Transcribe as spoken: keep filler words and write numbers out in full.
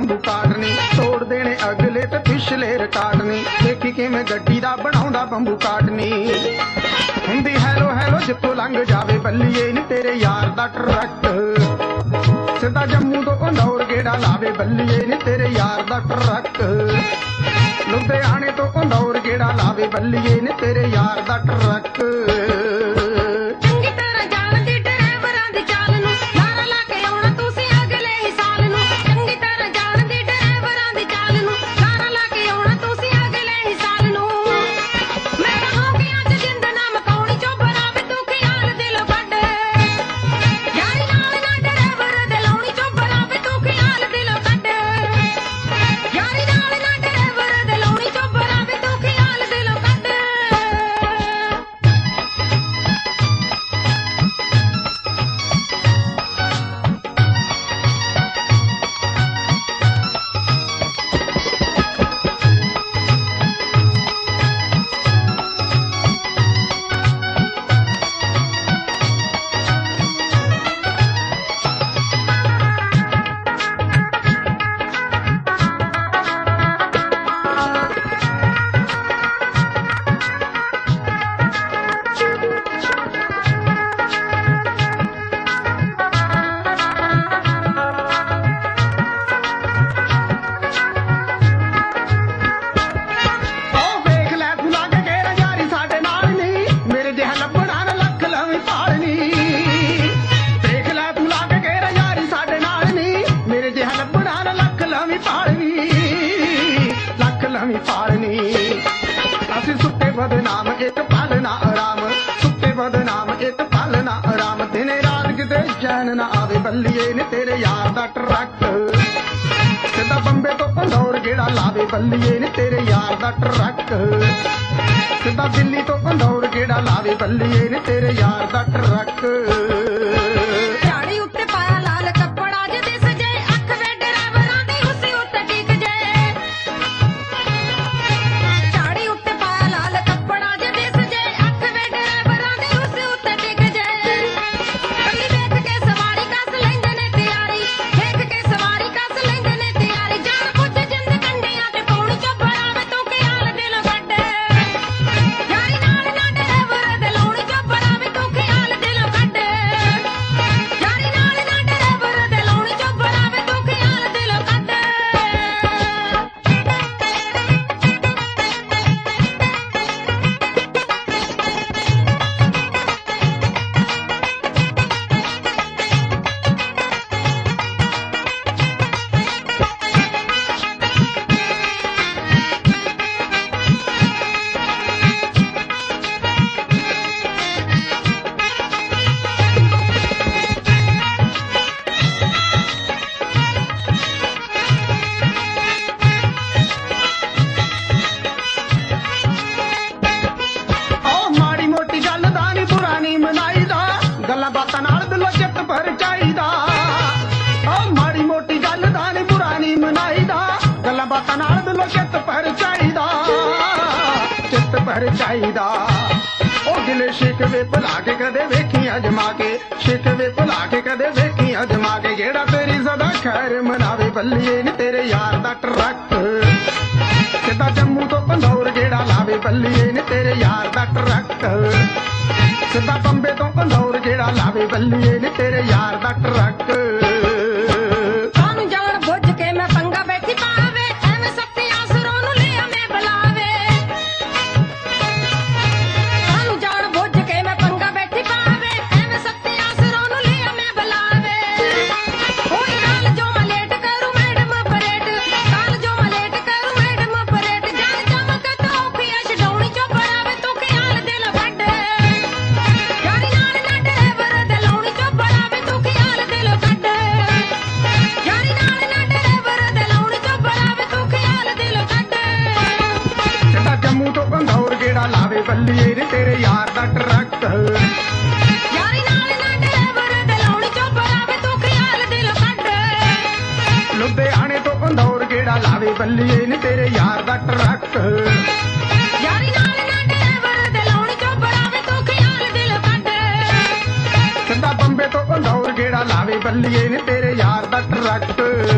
ਬੰਬੂ ਕਾਟਨੀ ਤੋੜ ਦੇਣੇ ਅਗਲੇ ਤੇ ਪਿਛਲੇ ਰਿਕਾਰਡ ਨੀ ਦੇਖੀ ਕਿਵੇਂ ਗੱਡੀ ਦਾ ਬਣਾਉਂਦਾ ਬੰਬੂ ਕਾਟਨੀ ਹੁੰਦੀ ਹੈਲੋ ਹੈਲੋ ਜਿੱਥੋਂ ਲੰਘ ਜਾਵੇ ਬੱਲੀਏ ਨੀ ਤੇਰੇ ਯਾਰ ਦਾ ਟਰੱਕ ਸਿੱਧਾ ਜੰਮੂ ਤੋਂ ਘਨੌਰ ਗੇੜਾ ਲਾਵੇ ਬੱਲੀਏ ਨੀ ਤੇਰੇ ਯਾਰ ਦਾ ਟਰੱਕ ਲੁਧਿਆਣੇ ਤੋਂ ਘਨੌਰ ਗੇੜਾ ਲਾਵੇ ਬੱਲੀਏ ਨੀ ਤੇਰੇ ਯਾਰ ਦਾ ਟਰੱਕ ਅਸੀਂ ਸੁੱਤੇ ਬਦਨਾਮ ਇੱਕ ਪਲ ਨਾ ਆਰਾਮ ਸੁੱਤੇ ਬਦਨਾਮ ਇੱਕ ਪਲ ਨਾ ਆਰਾਮ ਦਿਨੇ ਰਾਤ ਕਿਤੇ ਚੈਨ ਨਾ ਆਵੇ ਬੱਲੀਏ ਨੇ ਤੇਰੇ ਯਾਰ ਦਾ ਟਰੱਕ ਸਿੱਧਾ ਬੰਬੇ ਤੋਂ ਘਨੌਰ ਗੇੜਾ ਲਾਵੇ ਬੱਲੀਏ ਨੇ ਤੇਰੇ ਯਾਰ ਦਾ ਟਰੱਕ ਸਿੱਧਾ ਦਿੱਲੀ ਤੋਂ ਘਨੌਰ ਗੇੜਾ ਲਾਵੇ ਬੱਲੀਏ ਨੇ ਤੇਰੇ ਯਾਰ ਦਾ ਟਰੱਕ ਗੱਲਾਂ ਬਾਤਾਂ ਨਾਲ ਦਿਲੋਂ ਚਿੱਤ ਭਰ ਚਾਹੀਦਾ ਓ ਮਾੜੀ ਮੋਟੀ ਗੱਲ ਦਾ ਨੀ ਬੁਰਾ ਨੀ ਮਨਾਈਦਾ ਗੱਲਾਂ ਬਾਤਾਂ ਨਾਲ ਦਿਲੋਂ ਚਿੱਤ ਭਰ ਚਾਹੀਦਾ ਚਿੱਤ ਭਰ ਚਾਹੀਦਾ ਉਹ ਦਿਲੇ ਸ਼ਿਕਵੇ ਭੁਲਾ ਕੇ ਕਦੇ ਵੇਖੀ ਅਜਮਾ ਕੇ ਸ਼ਿਕਵੇ ਭੁਲਾ ਕੇ ਕਦੇ ਵੇਖੀ ਅਜਮਾ ਕੇ ਜਿਹੜਾ ਤੇਰੀ ਸਦਾ ਖੈਰ ਮਨਾਵੇ ਬੱਲੀਏ ਨੀ ਤੇਰੇ ਯਾਰ ਦਾ ਟਰੱਕ ਸਿੱਧਾ ਜੰਮੂ ਤੋਂ ਘਨੌਰ ਗੇੜਾ ਲਾਵੇ ਬੱਲੀਏ ਨੀ ਤੇਰੇ ਯਾਰ ਦਾ ਟਰੱਕ ਸਿੱਧਾ ਬੰਬੇ ਤੋਂ ਘਨੌਰ ਗੇੜਾ ਲਾਵੇ ਬੱਲੀਏ ਨੀ ਤੇਰੇ ਯਾਰ ਦਾ ਟਰੱਕ ਸਾਨੂੰ ਜਾਣ ਬੁੱਝ ਕੇ ਮੈਂ ਪੰਗਾ ਬੈਠੀ ਪਾਵੇ ਐਵੇਂ ਸੱਤੇ ਆਸਰੋਂ ਨੂੰ ਲਿਆ ਮੈਂ ਬੁਲਾਵੇ ਸਾਨੂੰ ਜਾਣ ਬੁੱਝ ਕੇ ਮੈਂ ਪੰਗਾ ਬੈਠੀ ਪਾਵੇ ਐਵੇਂ ਸੱਤੇ ਆਸਰੋਂ ਨੂੰ ਲਿਆ ਮੈਂ ਬੁਲਾਵੇ ਹੁਣ ਕੱਲ ਜੋ ਮੈਂ ਲੇਟ ਕਰੂ ਮੈਡਮ ਪਰੇਡ ਕੱਲ ਜੋ ਮੈਂ ਲੇਟ ਕਰੂ ਮੈਡਮ ਪਰੇਡ ਜਾਣ ਚਮਕ ਤੋਖੀਆਂ ਛਡਾਉਣੀ ਚੋਂ ਬਰਾਵੇ ਤੂੰ ਖਿਆਲ ਦਿਲ ਵੱਡ ਯਾਰੀ ਨਾਲ ਨਾ ਡਰਾਈਵਰ ਦੇ ਲਾਉਣੀ ਚੋਂ ਬਰਾਵੇ ਤੂੰ ਖਿਆਲ ਦਿਲ ਕੱਢ ਯਾਰੀ ਨਾਲ ਨਾ ਡਰਾਈਵਰ ਦੇ ਲਾਉਣੀ ਚੋਂ ਬਰਾਵੇ ਤੂੰ ਖਿਆਲ ਦਿਲ ਕੱਢ ਸਿੱਧਾ ਜੰਮੂ ਤੋਂ ਘਨੌਰ ਗੇੜਾ ਲਾਵੇ ਬੱਲੀਏ ਨੀ ਤੇਰੇ ਯਾਰ ਦਾ ਟਰੱਕ ਯਾਰੀ ਨਾਲ ਨਾ ਡਰਾਈਵਰ ਦੇ ਲਾਉਣੀ ਚੋਂ ਬਰਾਵੇ ਤੂੰ ਖਿਆਲ ਦਿਲ ਕੱਢ ਲੁਧਿਆਣੇ ਤੋਂ ਘਨੌਰ ਗੇੜਾ ਲਾਵੇ ਬੱਲੀਏ ਨੀ ਤੇਰੇ ਯਾਰ ਦਾ ਟਰੱਕ ਯਾਰੀ ਨਾਲ ਨਾ ਡਰਾਈਵਰ ਦੇ ਲਾਉਣੀ ਚੋਂ ਬਰਾਵੇ ਤੂੰ ਖਿਆਲ ਦਿਲ ਕੱਢ ਸਿੱਧਾ ਬੰਬੇ ਤੋਂ ਘਨੌਰ ਗੇੜਾ ਲਾਵੇ ਬੱਲੀਏ ਨੀ ਤੇਰੇ ਯਾਰ ਦਾ ਟਰੱਕ